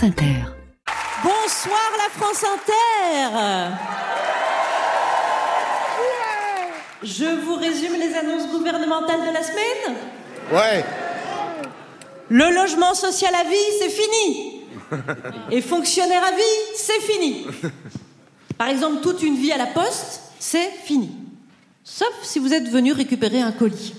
France Inter. Bonsoir la France Inter. Je vous résume les annonces gouvernementales de la semaine. Ouais. Le logement social à vie, c'est fini. Et fonctionnaire à vie, c'est fini. Par exemple, toute une vie à la poste, c'est fini. Sauf si vous êtes venu récupérer un colis.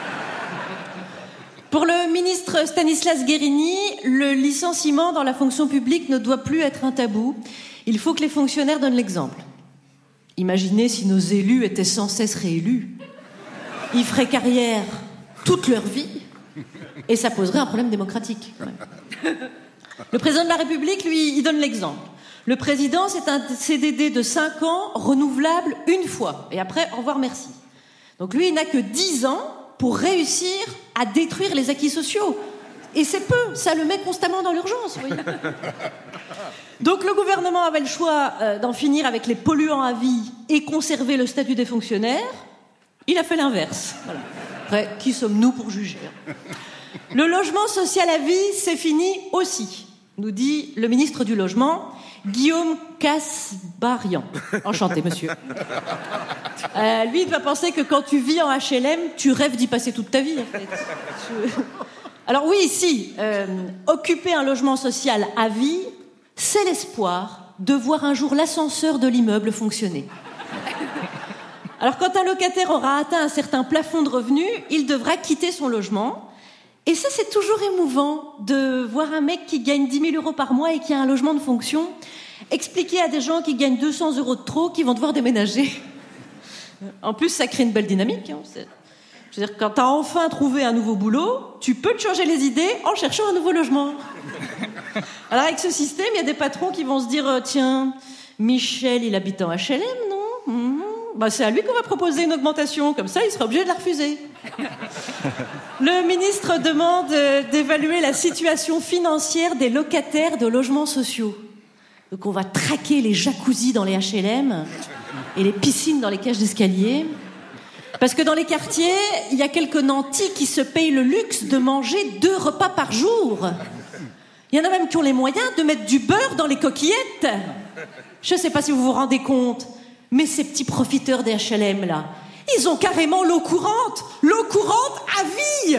Pour le ministre Stanislas Guerini, le licenciement dans la fonction publique ne doit plus être un tabou. Il faut que les fonctionnaires donnent l'exemple. Imaginez si nos élus étaient sans cesse réélus. Ils feraient carrière toute leur vie et ça poserait un problème démocratique. Ouais. Le président de la République, lui, il donne l'exemple. Le président, c'est un CDD de 5 ans, renouvelable une fois. Et après, au revoir, merci. Donc lui, il n'a que 10 ans pour réussir à détruire les acquis sociaux. Et c'est peu, ça le met constamment dans l'urgence. Oui. Donc le gouvernement avait le choix d'en finir avec les polluants à vie et conserver le statut des fonctionnaires. Il a fait l'inverse. Voilà. Après, qui sommes-nous pour juger ? Le logement social à vie, c'est fini aussi, nous dit le ministre du Logement, Guillaume Kasbarian. Enchanté, monsieur. Lui, il va penser que quand tu vis en HLM, tu rêves d'y passer toute ta vie, en fait. Alors oui, si, occuper un logement social à vie, c'est l'espoir de voir un jour l'ascenseur de l'immeuble fonctionner. Alors quand un locataire aura atteint un certain plafond de revenus, il devra quitter son logement. Et ça, c'est toujours émouvant de voir un mec qui gagne 10 000 € par mois et qui a un logement de fonction expliquer à des gens qui gagnent 200 € de trop qu'ils vont devoir déménager. En plus, ça crée une belle dynamique. Hein. Je veux dire, quand t'as enfin trouvé un nouveau boulot, tu peux te changer les idées en cherchant un nouveau logement. Alors avec ce système, il y a des patrons qui vont se dire tiens, Michel, il habite en HLM, non ? Bah, c'est à lui qu'on va proposer une augmentation, comme ça il sera obligé de la refuser. Le ministre demande d'évaluer la situation financière des locataires de logements sociaux. Donc on va traquer les jacuzzis dans les HLM et les piscines dans les cages d'escalier. Parce que dans les quartiers, il y a quelques nantis qui se payent le luxe de manger 2 repas par jour. Il y en a même qui ont les moyens de mettre du beurre dans les coquillettes. Je ne sais pas si vous vous rendez compte, mais ces petits profiteurs des HLM, là, ils ont carrément l'eau courante à vie.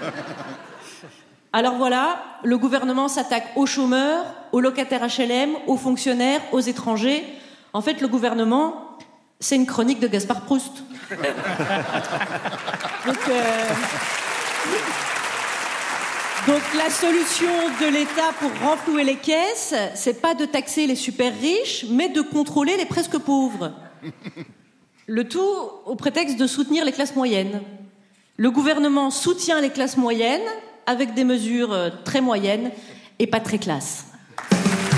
Alors voilà, le gouvernement s'attaque aux chômeurs, aux locataires HLM, aux fonctionnaires, aux étrangers. En fait, le gouvernement, c'est une chronique de Gaspard Proust. Donc la solution de l'État pour renflouer les caisses, c'est pas de taxer les super riches, mais de contrôler les presque pauvres. Le tout au prétexte de soutenir les classes moyennes. Le gouvernement soutient les classes moyennes avec des mesures très moyennes et pas très classes.